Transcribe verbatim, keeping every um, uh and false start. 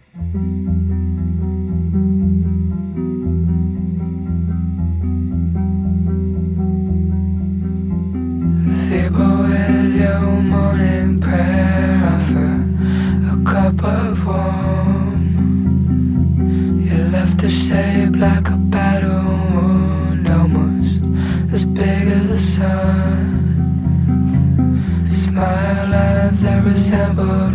Feeble with your morning prayer, offer a cup of warm. You left a shape like a battle wound, almost as big as the sun. Smile lines that resemble